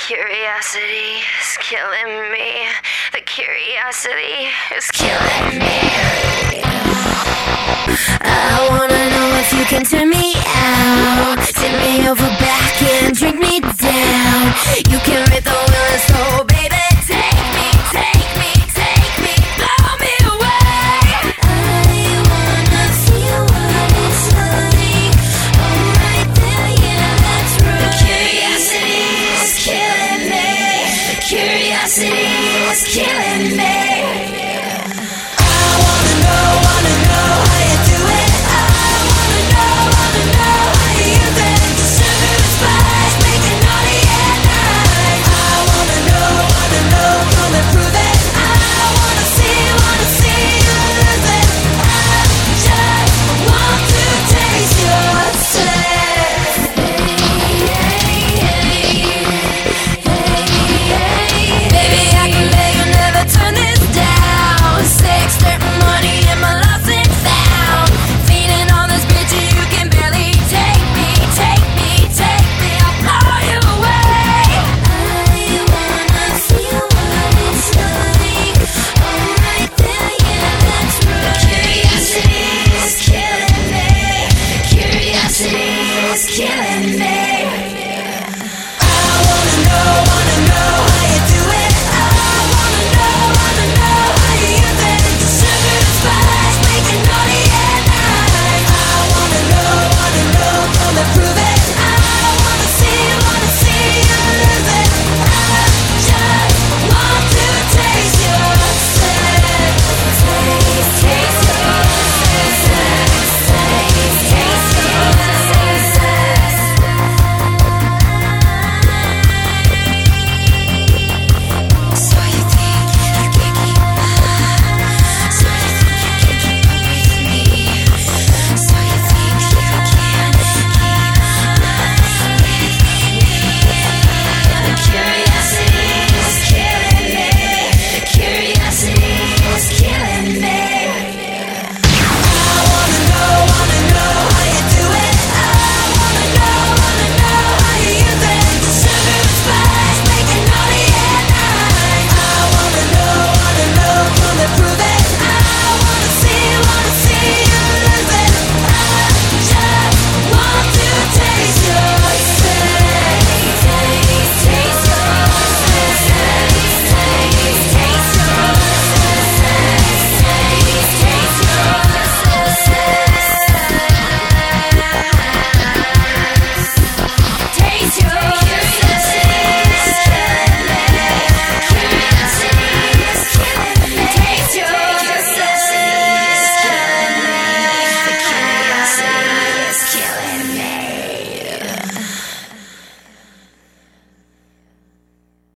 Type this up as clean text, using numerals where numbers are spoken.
curiosity is killing me. The curiosity is killing me. I wanna know if you can turn me out. Tip me over back and drink me down. You can rip the wheel and soul, baby. Take me, take me, take me, blow me away. I wanna feel what it's like. Oh, right there, yeah, that's right. The curiosity is killing me. The curiosity is killing me.